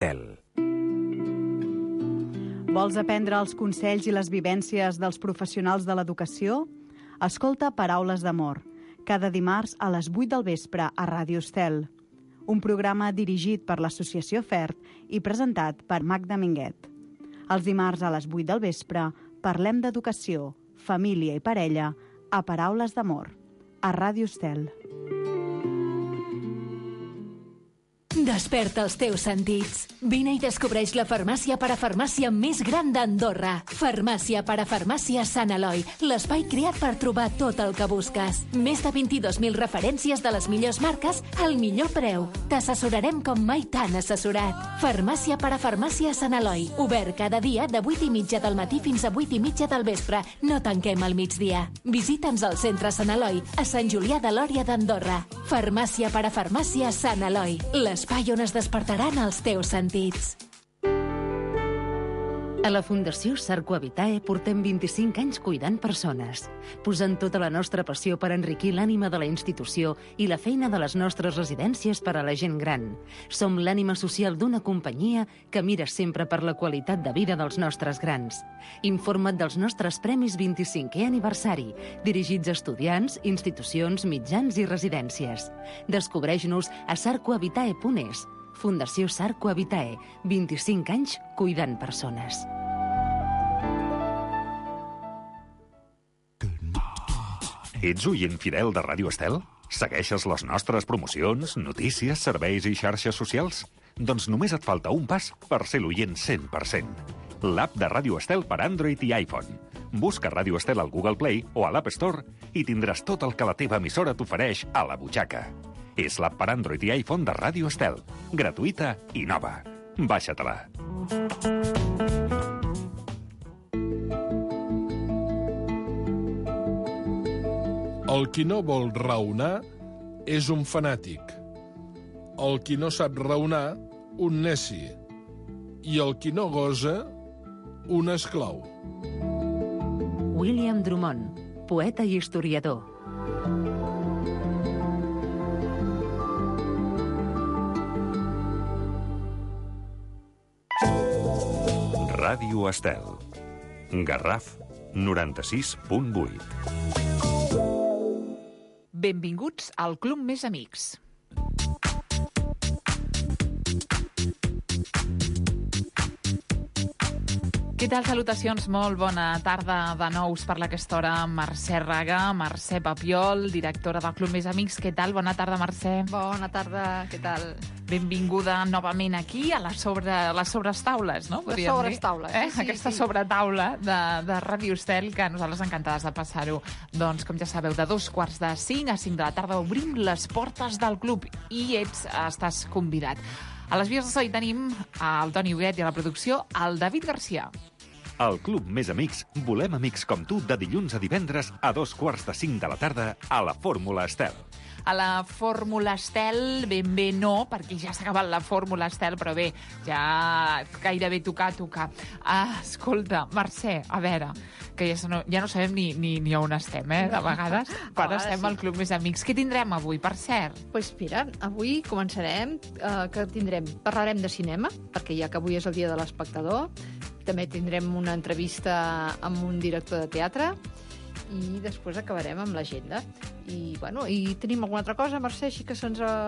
TEL. Vols aprendre els consells i les vivències dels professionals de l'educació? Escolta Paraules d'Amor, cada dimarts a les 8 del vespre a Ràdio Estel. Un programa dirigit per l'Associació FERT i presentat per Magda Minguet. Els dimarts a les 8 del vespre parlem d'educació, família i parella a Paraules d'Amor, a Ràdio Estel. Desperta els teus sentits. Vine i descobreix la farmàcia parafarmàcia més gran d'Andorra. Farmàcia parafarmàcia Sant Eloi, l'espai creat per trobar tot el que busques. Més de 22.000 referències de les millors marques al millor preu. T'assessorarem com mai t'han assessorat. Farmàcia parafarmàcia Sant Eloi, obert cada dia de 8:30 del matí fins a 8:30 del vespre. No tanquem al migdia. Visita'ns al centre Sant Eloi, a Sant Julià de Lòria d'Andorra. Farmàcia parafarmàcia Sant Eloi, l'espai on es despertaran els teus sentits. A la Fundació Sarco Habitae portem 25 anys cuidant persones, posant tota la nostra passió per enriquir l'ànima de la institució i la feina de les nostres residències per a la gent gran. Som l'ànima social d'una companyia que mira sempre per la qualitat de vida dels nostres grans. Informa't dels nostres premis 25è aniversari, dirigits a estudiants, institucions, mitjans i residències. Descobreix-nos a sarcohabitae.es. Fundació Sarco Habitae, 25 anys cuidant persones. Ets oient fidel de Ràdio Estel? Segueixes les nostres promocions, notícies, serveis i xarxes socials? Doncs només et falta un pas per ser l'oient 100%. L'app de Ràdio Estel per Android i iPhone. Busca Ràdio Estel al Google Play o a l'App Store i tindràs tot el que la teva emissora t'ofereix a la butxaca. És l'app per Android i iPhone de Ràdio Estel. Gratuïta i nova. Baixa-te-la. El qui no vol raonar és un fanàtic. El qui no sap raonar, un neci. I el qui no gosa, un esclau. William Drummond, poeta i historiador. Ràdio Estel. Garraf 96.8. Benvinguts al Club Més Amics. Què tal? Salutacions, molt bona tarda de nou. Us parla a aquesta hora Mercè Raga, Mercè Papiol, directora del Club Més Amics. Què tal? Bona tarda, Mercè. Bona tarda, què tal? Benvinguda novament aquí a les sobrestaules, no? Les sobrestaules, sí. Aquesta sobretaula de Ràdio Estel, que a nosaltres encantades de passar-ho. Doncs, com ja sabeu, de 2:45 a 5 de la tarda obrim les portes del club i estàs convidat. A les vies de so hi tenim el Toni Huguet i a la producció el David Garcia. Al Club Més Amics volem amics com tu de dilluns a divendres a 2:45 de la tarda a la Fórmula Estel. A la Fórmula Estel, ben bé no, perquè ja s'ha acabat la Fórmula Estel, però bé, ja gairebé tocar. Escolta, Mercè, a veure, que ja no sabem ni on estem, de vegades, però estem al Club Més Amics. Què tindrem avui, per cert? Doncs mira, avui començarem, parlarem de cinema, perquè ja que avui és el dia de l'espectador, també tindrem una entrevista amb un director de teatre, i després acabarem amb l'agenda. I tenim alguna altra cosa, Mercè, així que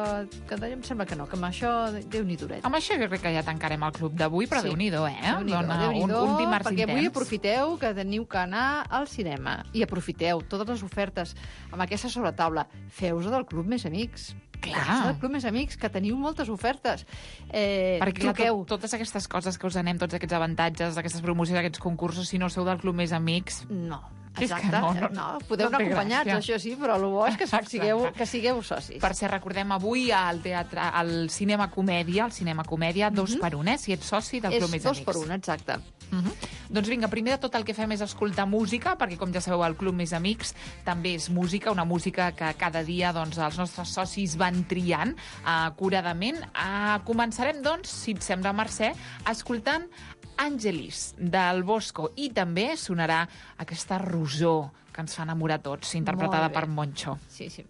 em sembla que no, que amb això Déu-n'hi-duret. Amb això jo crec que ja tancarem el club d'avui, però sí. Déu-n'hi-do, Déu-n'hi-do, un dimarts perquè avui intens. aprofiteu que teniu que anar al cinema i aprofiteu totes les ofertes amb aquesta sobretaula. Feu-vos del Club Més Amics. Clar. El Club Més Amics, que teniu moltes ofertes. Perquè totes aquestes coses que us anem, tots aquests avantatges, aquestes promocions, aquests concursos, si no sou del Club Més Amics... No. Exacte, no, podeu anar acompanyats, això sí, però el bo és que sigueu socis. Per ser, recordem avui al Cinema Comèdia, 2x1, si ets soci del Club Més Amics. És 2x1, exacte. Doncs vinga, primer de tot el que fem és escoltar música, perquè com ja sabeu el Club Més Amics també és música, una música que cada dia els nostres socis van triant curadament. Començarem, doncs, si et sembla, Mercè, escoltant Angelis, del Bosco, i també sonarà aquesta Rosó, que ens fa enamorar tots, interpretada per Moncho. Sí, sí.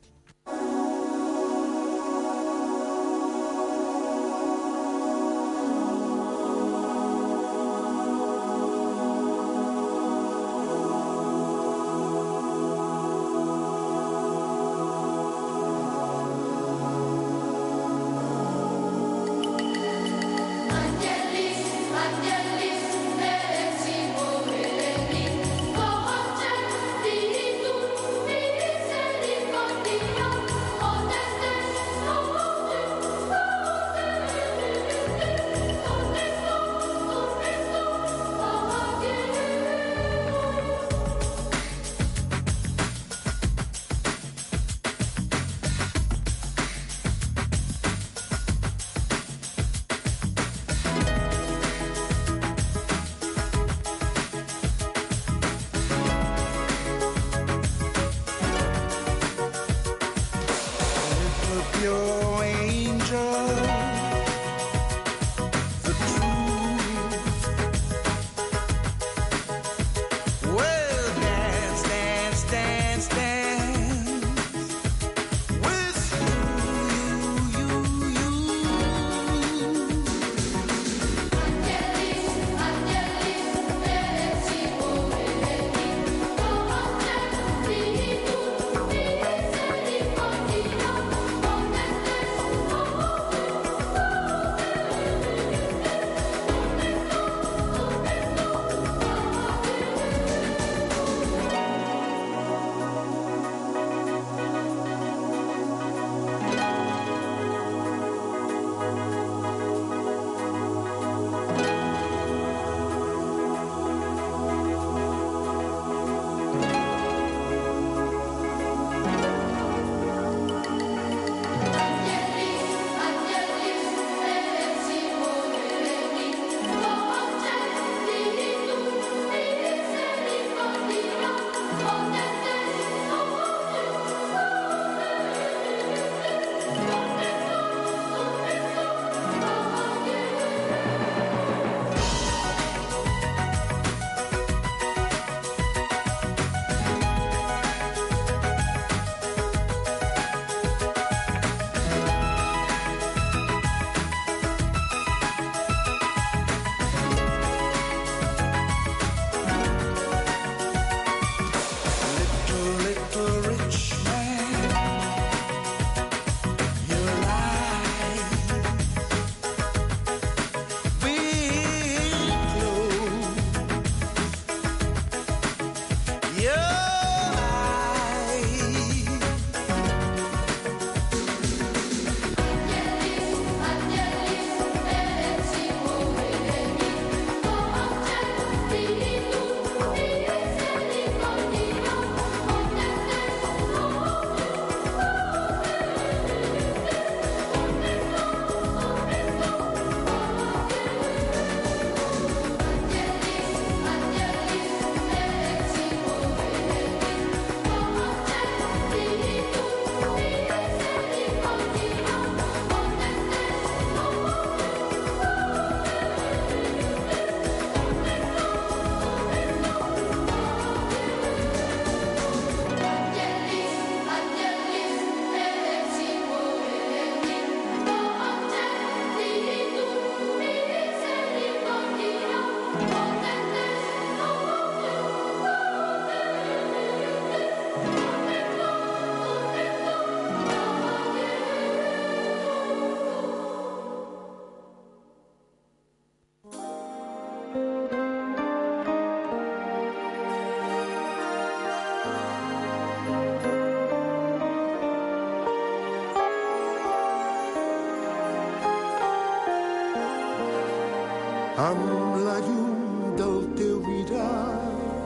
amb la llum del teu mirar.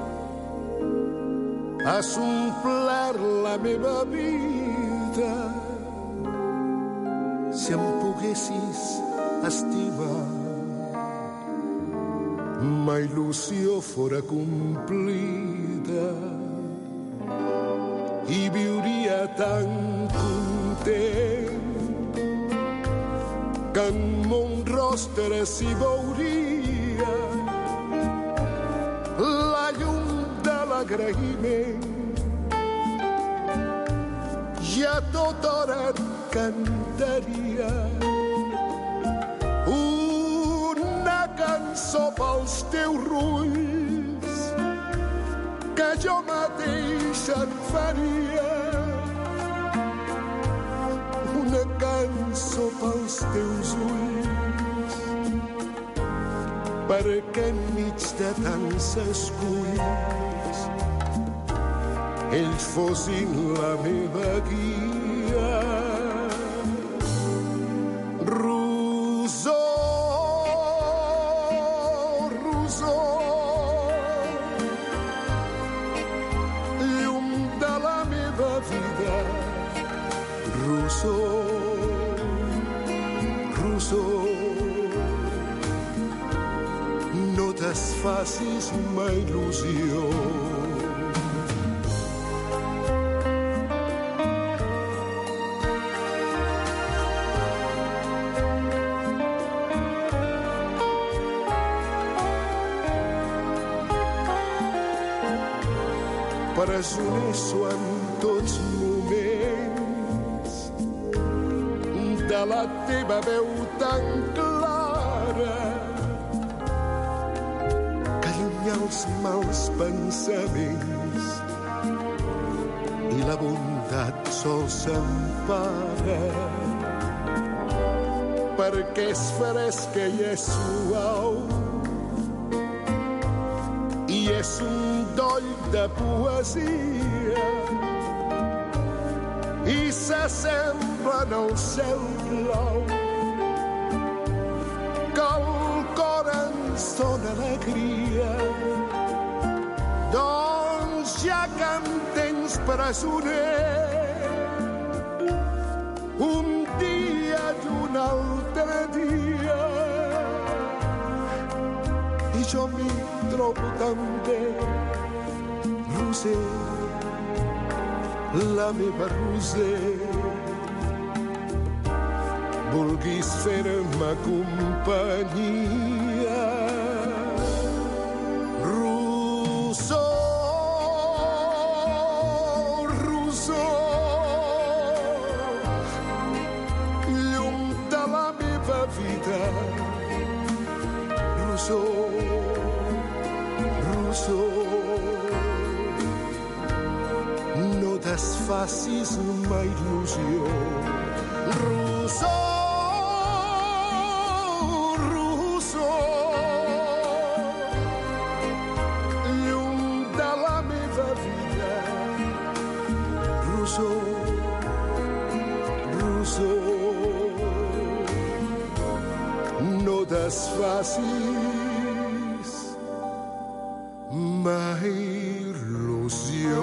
Has omplert la meva vida. Si em poguessis estimar, ma il·lusió fora complida i viuria tan content que en mon rostre s'hi veuria la llum de l'agraïment. I a tota hora et cantaria una cançó pels teus rulls que jo mateix et faria. Una cançó pels teus ulls perquè enmig de tants esculls ells fossin la meva guia. Rosó, rosó, llum de la meva vida. Rosó, rosó, no desfacis ma il·lusió. Presonesso en tots moments de la teva veu tan clara que allunya els mals pensaments i la bondat sols s'empara perquè és fresca i és suau i és un doll de poesia i s'assembla en el cel blau que el cor ens dóna alegria. Doncs ja que em tens presoner un dia i un altre dia i jo m'hi trobo tan bé. Roser, la meva Roser, vulguis fer-me companyia. Rosó, rosó, llum de la meva vida. Rosó, rosó, no desfacis ma il·lusió. Rosó, rosó, llum de la meva vida. Rosó, rosó, no desfacis ma il·lusió.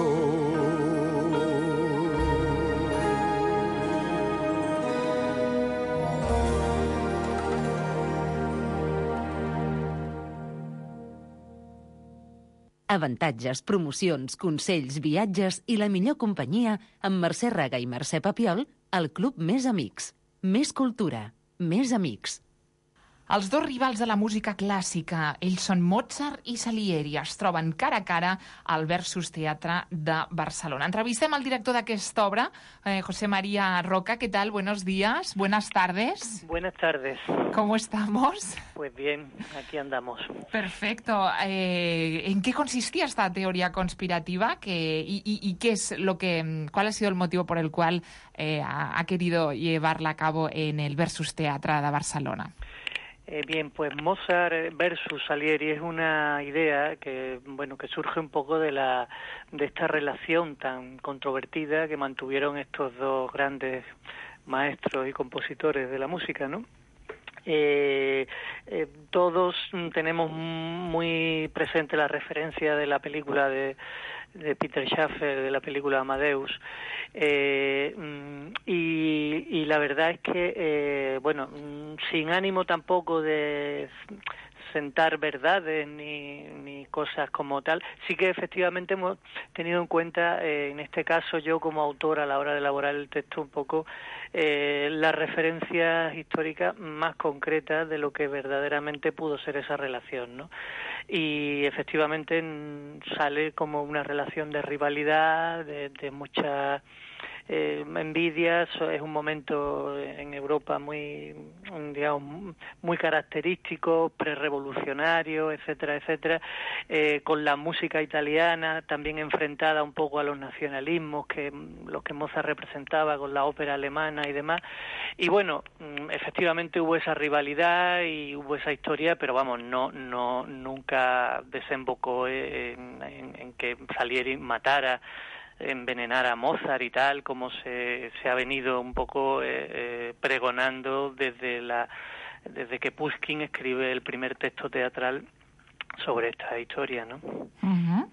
Avantatges, promocions, consells, viatges i la millor companyia amb Mercè Raga i Mercè Papiol al Club Més Amics. Més cultura, més amics. Els dos rivals de la música clàssica, ells són Mozart i Salieri, es troben cara a cara al Versus Teatre de Barcelona. Entrevistem al director d'aquesta obra, José María Roca. ¿Qué tal? Buenos días, buenas tardes. Buenas tardes. ¿Cómo estamos? Pues bien, aquí andamos. Perfecto. ¿En qué consistía esta teoría conspirativa? ¿Y qué es lo que, cuál ha sido el motivo por el cual ha querido llevarla a cabo en el Versus Teatre de Barcelona? Bien, pues Mozart versus Salieri es una idea que, bueno, que surge un poco de esta relación tan controvertida que mantuvieron estos dos grandes maestros y compositores de la música, ¿no? todos tenemos muy presente la referencia de la película de Peter Schaffer, de la película Amadeus, y la verdad es que, sin ánimo tampoco de sentar verdades ni cosas como tal, sí que efectivamente hemos tenido en cuenta, en este caso yo como autor a la hora de elaborar el texto, un poco las referencias históricas más concretas de lo que verdaderamente pudo ser esa relación, ¿no? Y efectivamente sale como una relación de rivalidad, de mucha envidias. Es un momento en Europa muy característico, prerrevolucionario, etcétera, etcétera, con la música italiana también enfrentada un poco a los nacionalismos los que Mozart representaba con la ópera alemana y demás. Y bueno, efectivamente hubo esa rivalidad y hubo esa historia, pero vamos, nunca desembocó en que Salieri matara, envenenar a Mozart y tal, como se ha venido un poco pregonando desde que Pushkin escribe el primer texto teatral sobre esta historia, ¿no? Uh-huh.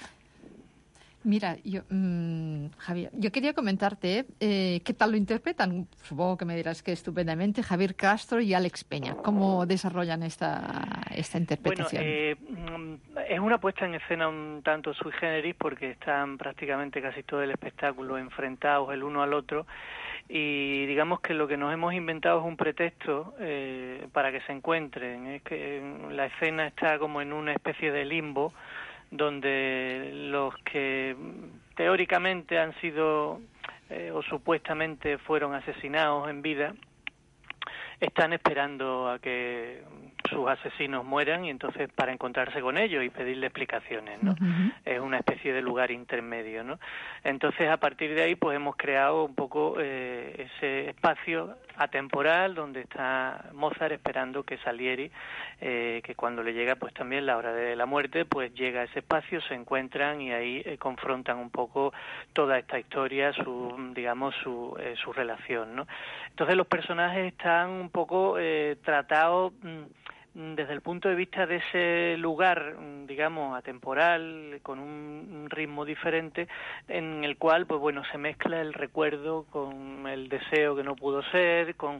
Mira, Javier, yo quería comentarte qué tal lo interpretan. Supongo que me dirás que estupendamente Javier Castro y Alex Peña. ¿Cómo desarrollan esta interpretación? Bueno, es una puesta en escena un tanto sui generis porque están prácticamente casi todo el espectáculo enfrentados el uno al otro, y digamos que lo que nos hemos inventado es un pretexto para que se encuentren. Es que la escena está como en una especie de limbo, donde los que teóricamente han sido o supuestamente fueron asesinados en vida están esperando a que sus asesinos mueran, y entonces para encontrarse con ellos y pedirle explicaciones, ¿no? Uh-huh. Es una especie de lugar intermedio, ¿no? Entonces, a partir de ahí, pues hemos creado un poco ese espacio atemporal donde está Mozart esperando que Salieri, que cuando le llega pues también la hora de la muerte, pues llega a ese espacio, se encuentran y ahí confrontan un poco toda esta historia, su relación, ¿no? Entonces los personajes están un poco tratados desde el punto de vista de ese lugar, digamos, atemporal, con un ritmo diferente, en el cual, pues bueno, se mezcla el recuerdo con el deseo que no pudo ser, con,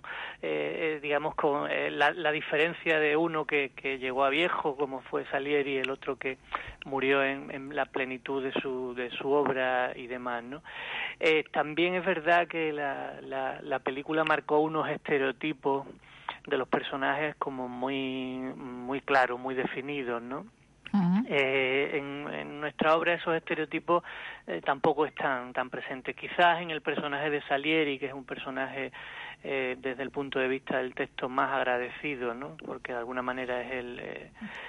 con la diferencia de uno que llegó a viejo, como fue Salieri, y el otro que murió en la plenitud de su obra y demás, ¿no? También es verdad que la película marcó unos estereotipos de los personajes como muy claros, muy definidos, ¿no? Uh-huh. En nuestra obra esos estereotipos tampoco están tan presentes. Quizás en el personaje de Salieri, que es un personaje desde el punto de vista del texto más agradecido, ¿no? Porque de alguna manera es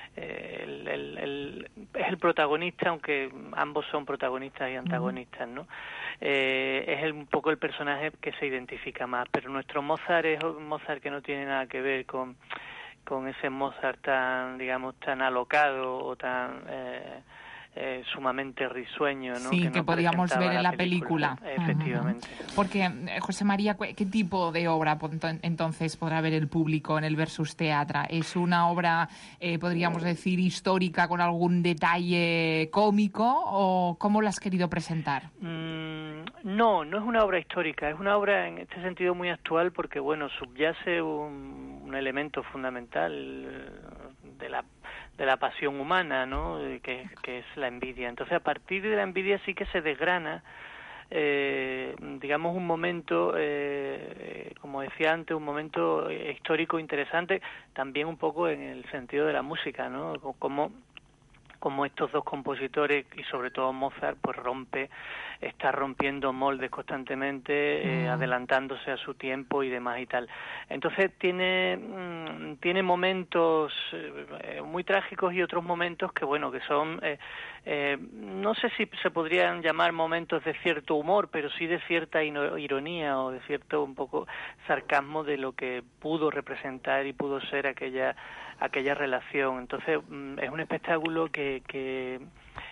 el protagonista, aunque ambos son protagonistas y antagonistas, ¿no? Es un poco el personaje que se identifica más, pero nuestro Mozart es un Mozart que no tiene nada que ver con ese Mozart tan, digamos, tan alocado o tan sumamente risueño, ¿no? Sí, que podríamos ver en la película. Efectivamente. Uh-huh. Porque, José María, ¿qué tipo de obra entonces podrá ver el público en el Versus Teatra? ¿Es una obra, podríamos decir, histórica con algún detalle cómico, o cómo la has querido presentar? No es una obra histórica, es una obra en este sentido muy actual porque, bueno, subyace un elemento fundamental de la pasión humana, ¿no? Que es la envidia. Entonces, a partir de la envidia sí que se desgrana, digamos, un momento, como decía antes, un momento histórico interesante, también un poco en el sentido de la música, ¿no? Como estos dos compositores y sobre todo Mozart pues está rompiendo moldes constantemente, adelantándose a su tiempo y demás y tal. Entonces tiene momentos muy trágicos y otros momentos que bueno, que son no sé si se podrían llamar momentos de cierto humor, pero sí de cierta ironía o de cierto un poco sarcasmo de lo que pudo representar y pudo ser aquella relación. Entonces es un espectáculo que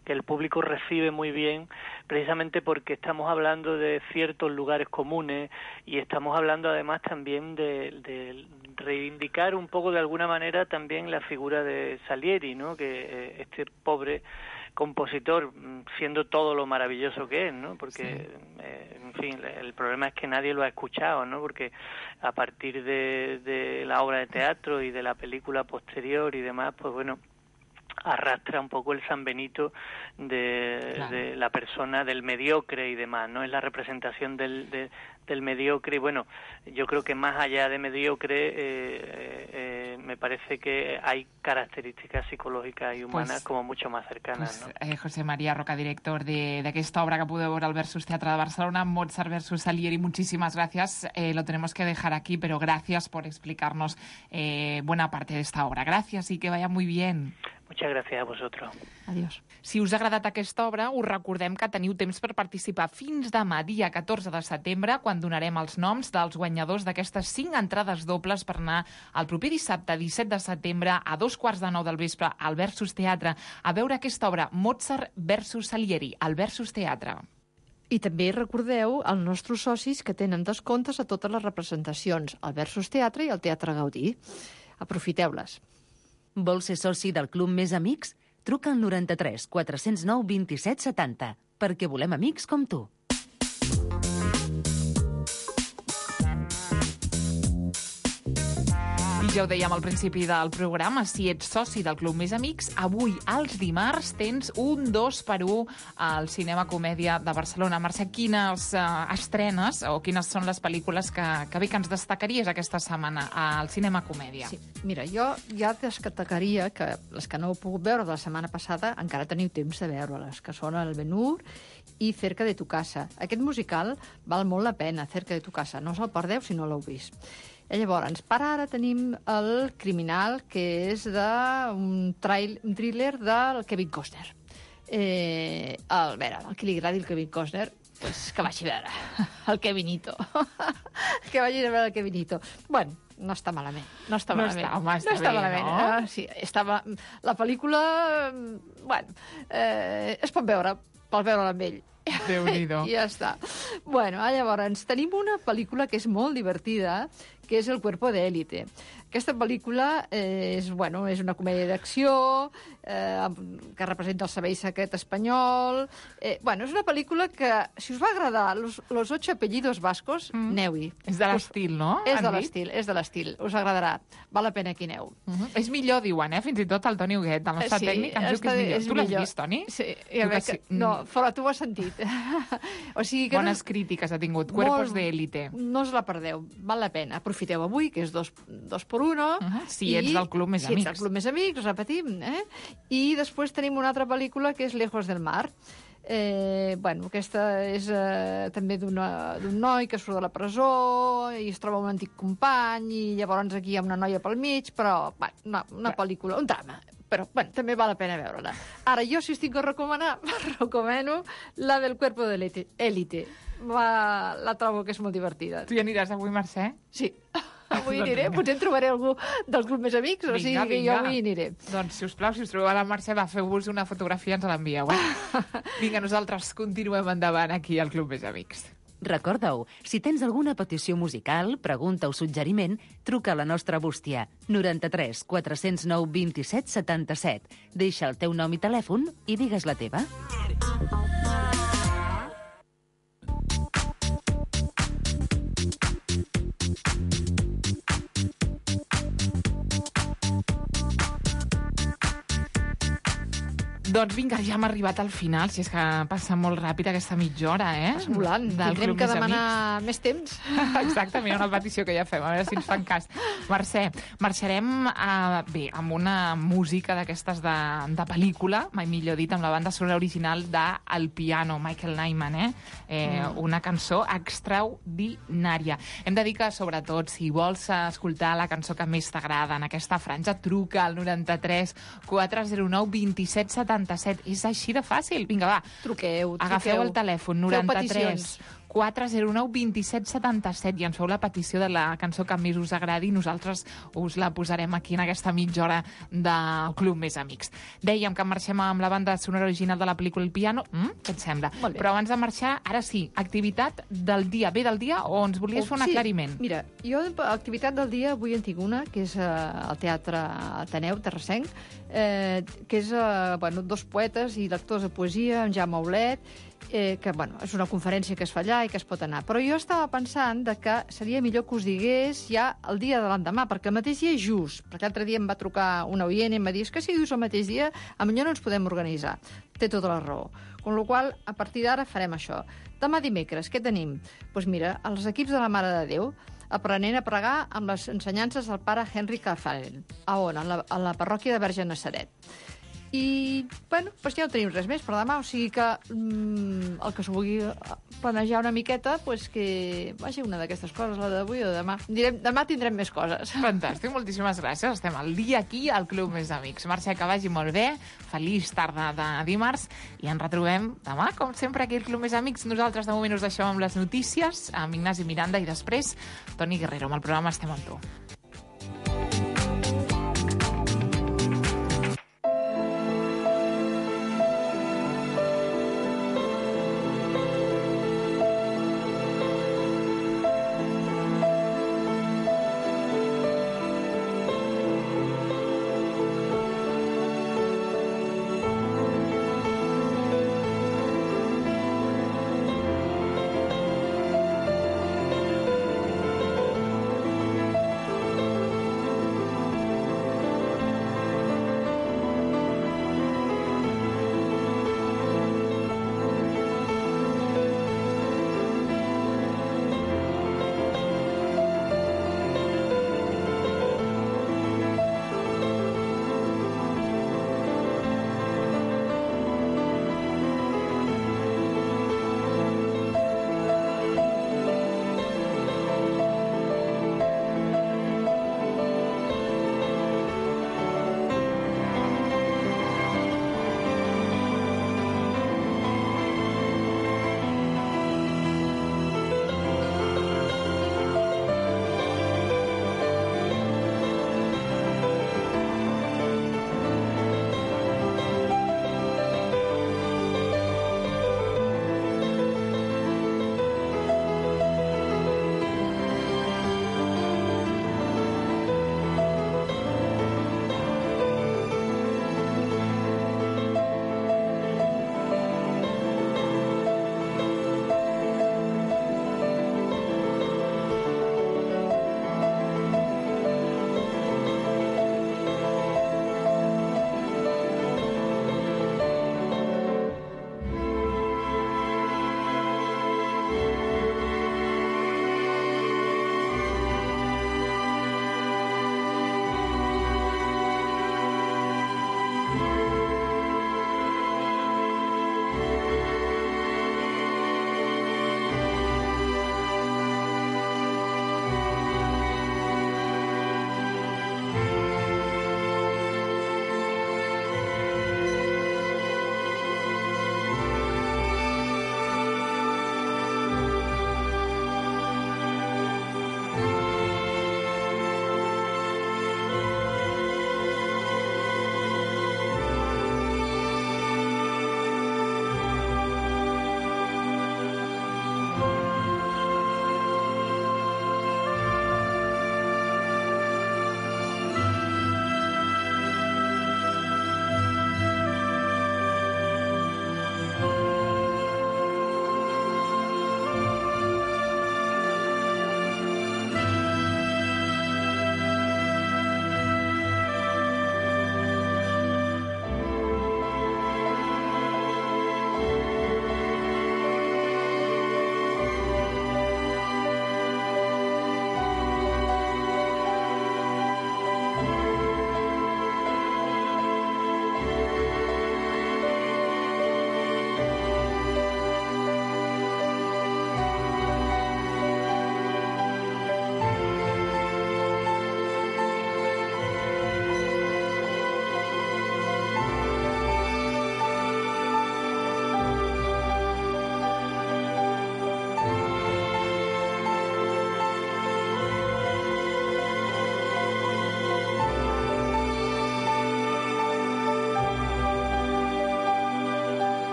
el público recibe muy bien, precisamente porque estamos hablando de ciertos lugares comunes y estamos hablando además también de reivindicar un poco de alguna manera también la figura de Salieri, ¿no? Que este pobre compositor, siendo todo lo maravilloso que es, ¿no? Porque, en fin, el problema es que nadie lo ha escuchado, ¿no? Porque a partir de la obra de teatro y de la película posterior y demás, pues bueno, arrastra un poco el San Benito de la persona, del mediocre y demás, ¿no? Es la representación del mediocre y bueno, yo creo que más allá de mediocre me parece que hay características psicològiques i humanes como mucho más cercanas, ¿no? José María Roca, director d'aquesta obra que podeu veure al Versus Teatre de Barcelona, Mozart versus Salieri, muchísimas gracias. Lo tenemos que dejar aquí, pero gracias por explicarnos buena parte de esta obra. Gracias y que vaya muy bien. Muchas gracias a vosotros. Adiós. Si us ha agradat aquesta obra, us recordem que teniu temps per participar fins demà, dia 14 de setembre, quan donarem els noms dels guanyadors d'aquestes 5 entrades dobles per anar el proper dissabte, 17 de setembre, a 8:45 del vespre, al Versus Teatre, a veure aquesta obra, Mozart versus Salieri, al Versus Teatre. I també recordeu els nostres socis que tenen descomptes a totes les representacions, al Versus Teatre i al Teatre Gaudí. Aprofiteu-les. Vols ser soci del Club Més Amics? Truca al 93 409 27 70, perquè volem amics com tu. I ja ho dèiem al principi del programa, si ets soci del Club Més Amics, avui, als dimarts, tens un 2x1 al Cinema Comèdia de Barcelona. Mercè, quines estrenes o quines són les pel·lícules que bé que ens destacaries aquesta setmana al Cinema Comèdia? Sí. Mira, jo ja destacaria que les que no heu pogut veure de la setmana passada encara teniu temps de veure-les, que són El Ben-Hur i Cerca de tu casa. Aquest musical val molt la pena, Cerca de tu casa. No us el perdeu si no l'heu vist. I llavors, per ara tenim El Criminal, que és un thriller del Kevin Costner. A veure, el que li agradi el Kevin Costner, pues que vagi a veure el Kevinito. Que vagi a veure el Kevinito. Bueno, no està malament. No està malament. No està malament, no? Sí, la pel·lícula, bueno, es pot veure, per veure-la amb ell. Déu-n'hi-do. I ja està. Bueno, llavors, tenim una pel·lícula que és molt divertida, que és El cuerpo de élite. Aquesta pel·lícula és una comèdia d'acció que representa el servei secret espanyol. És una pel·lícula que, si us va agradar Los 8 apellidos vascos, aneu-hi. És de l'estil, no? És de l'estil. Us agradarà. Val la pena que aneu. És millor, diuen, fins i tot el Toni Huguet, el nostre tècnic, ens diu que és millor. Tu l'has vist, Toni? Sí. No, però tu ho has sentit. O sigui que bones crítiques ha tingut. Cuerpos de élite. No us la perdeu. Val la pena. Aprofiteu avui, que és 2x1. Si ets del Club Més Amics. Si ets del Club Més Amics, ho repetim. I després tenim una altra pel·lícula que és Lejos del mar. Aquesta és també d'un noi que surt de la presó i es troba un antic company i llavors aquí hi ha una noia pel mig, però una pel·lícula, un drama. Però també val la pena veure-la. Ara, jo, si estic a recomanar, recomano la del Cuerpo de élite. La trobo que és molt divertida. Tu hi aniràs avui, Mercè? Sí. Avui aniré, potser en trobaré algú del Club Més Amics, o sigui que jo avui aniré. Doncs, sisplau, si us trobeu a la Mercè, feu-vos una fotografia i ens l'envieu. Vinga, nosaltres continuem endavant aquí al Club Més Amics. Recordeu, si tens alguna petició musical, pregunta o suggeriment, truca a la nostra bústia 93 409 27 77. Deixa el teu nom i telèfon i digues la teva. Doncs vinga, ja hem arribat al final, si és que passa molt ràpid aquesta mitja hora, Passa volant, tindrem que demanar més temps. Exactament, una petició que ja fem, a veure si ens fan cas. Mercè, marxarem amb una música d'aquestes de pel·lícula, mai millor dit, amb la banda sonora original de El piano, Michael Nyman, una cançó extraordinària. Hem de dir que, sobretot, si vols escoltar la cançó que més t'agrada en aquesta franja, truca al 93 409 27 77. És així de fàcil. Vinga, va. Truqueu. Agafeu el telèfon, 93 409 27 77 i ens feu la petició de la cançó que més us agradi i nosaltres us la posarem aquí en aquesta mitja hora del Club Més Amics. Dèiem que marxem amb la banda sonora original de la pel·lícula El Piano. Què et sembla? Però abans de marxar, ara sí, activitat del dia. Ve del dia o ens volies fer un aclariment? Mira, jo activitat del dia avui en tinc una, que és al Teatre Ateneu Terrassenc, que és dos poetes i lectors de poesia, en Jaume Aulet, que és una conferència que es fa allà i que es pot anar. Però jo estava pensant que seria millor que us digués ja el dia de l'endemà, perquè el mateix dia és just. Perquè l'altre dia em va trucar una oient i em va dir que si dius el mateix dia, potser no ens podem organitzar. Té tota la raó. Con la qual cosa, a partir d'ara farem això. Demà dimecres, què tenim? Doncs mira, els equips de la Mare de Déu aprenent a pregar amb les ensenyances del pare Henry Cafarel. A on? A la parròquia de Verge Nazaret. I, doncs ja no tenim res més per demà, o sigui que el que s'ho vulgui planejar una miqueta, doncs que vagi una d'aquestes coses, la d'avui o de demà. Demà tindrem més coses. Fantàstic, moltíssimes gràcies. Estem al dia aquí al Club Més Amics. Mercè, que vagi molt bé, feliç tarda de dimarts i ens retrobem demà, com sempre, aquí al Club Més Amics. Nosaltres de moment us deixem amb les notícies, amb Ignasi Miranda i després Toni Guerrero. Amb el programa Estem amb tu.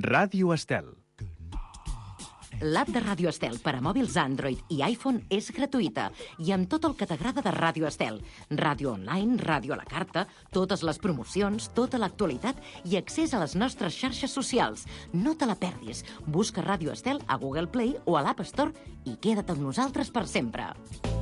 Ràdio Estel. L'app de Ràdio Estel per a mòbils Android i iPhone és gratuïta i amb tot el que t'agrada de Ràdio Estel. Ràdio online, ràdio a la carta, totes les promocions, tota l'actualitat i accés a les nostres xarxes socials. No te la perdis. Busca Ràdio Estel a Google Play o a l'App Store i queda't amb nosaltres per sempre.